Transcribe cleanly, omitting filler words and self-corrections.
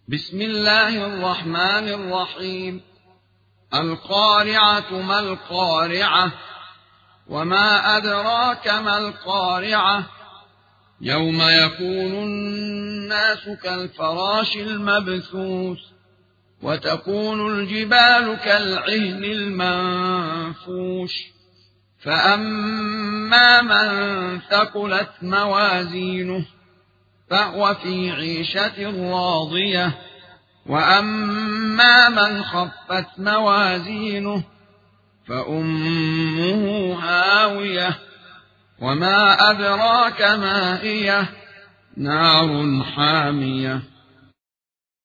بسم الله الرحمن الرحيم. القارعة ما القارعة وما أدراك ما القارعة يوم يكون الناس كالفراش المبثوث وتكون الجبال كالعهن المنفوش فأما من ثقلت موازينه فهو في عيشة راضية وأما من خفت موازينه فأمه هاوية وما أدراك ما هي نار حامية.